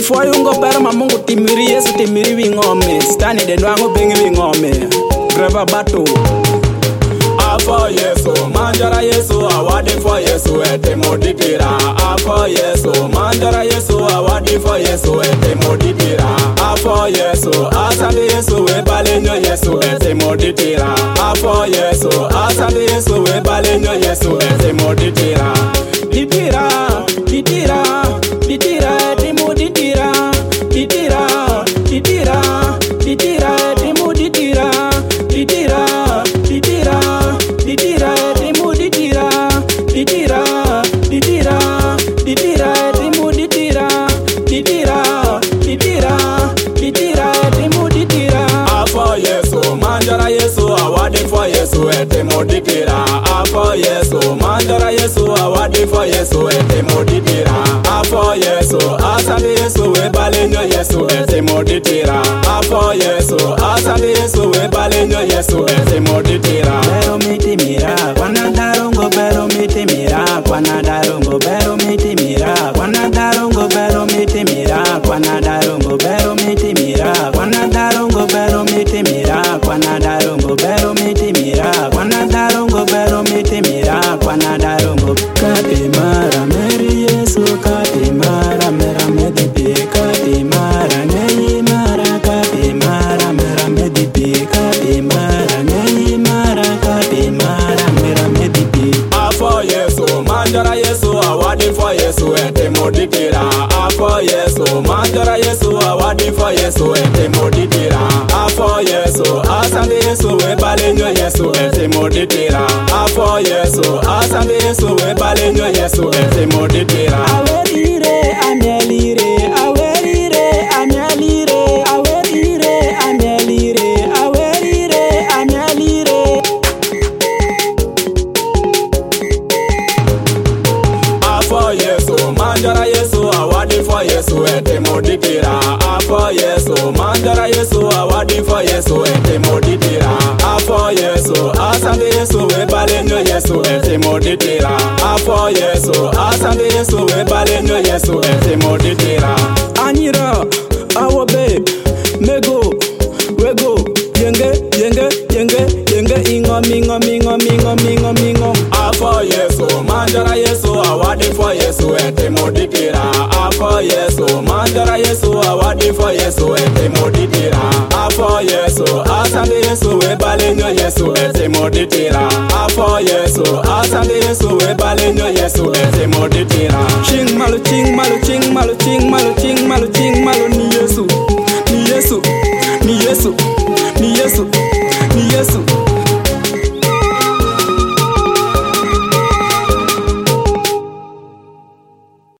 Foyungo pero mamungu timiri Yesu timiri wingome. Stani denwango bengi wingome. Greba batu. Afo Yesu, manjara Yesu, awadi for Yesu, ete moditira. Afo Yesu, manjara Yesu, awadi for Yesu, ete moditira. Afo Yesu, asante Yesu, webalenyo Yesu, ete moditira. Afo Yesu, asante Yesu, webalenyo Yesu, ete moditira. Ditira, ditira, ditira, ete moditira. Ditira, ditira, ditira, ete moditira. Ditira, ditira. Ditira, timu ditira, ditira, ditira, ditira, timu ditira, ditira, ditira, ditira, timu ditira. Afo Yesu, manjara Yesu, awadi for Yesu, timu ditira. Afo Yesu, manjara Yesu, awadi for Yesu, timu ditira. Afo Yesu, asante Yesu, webalenyo Yesu, timu ditira. Afo Yesu, asante Yesu, webalenyo Yesu, timu ditira. Wanadarongo bero miti mira, wanadarongo bero miti mira, wanadarongo bero miti mira, wanadarongo bero miti mira, wanadarongo bero miti mira, wanadarongo bero miti mira, wanadarongo bero miti mira, wanadarongo katimara meri Yesu katimara mera medipi katimara nei mara katimara mera medipi katimara nei mara katimara. Afo Yesu, manjara Yesu, awadi for Yesu, ete moditira. Afo Yesu, manjara Yesu, awadi for Yesu, ete moditira. Afo Yesu, asante Yesu, webalenyo Yesu, ete moditira. Afo Yesu, asante Yesu, webalenyo Yesu, ete moditira. Awerire, amelire, awerire, amelire, awerire, amelire, awerire, amelire. Afo Yesu, manjara Yesu, awadi for Yesu, ete moditira. Afo Yesu, manjara Yesu, awadi for Yesu, ete moditira. Afo Yesu, asante Yesu, webalenyo Yesu, ete moditira. Afo Yesu, asante Yesu, webalenyo Yesu, ete moditira. Anyira, awo babe, mego, wego, yenge, yenge, yenge, yenge, ingom, ingom, ingom, ingom, ingom, ingom. Afo Yesu, manjara Yesu, awadi for Yesu, ete moditira. Afo Yesu, manjara Yesu, awadi for Yesu, ete moditira. Afo Yesu, asante Yesu, webalenyo Yesu, ete moditira. Afo Yesu, asante Yesu, webalenyo Yesu, ete moditira. Ching malu, ching malu, ching malu, ching malu, ching malu, ching malu ni.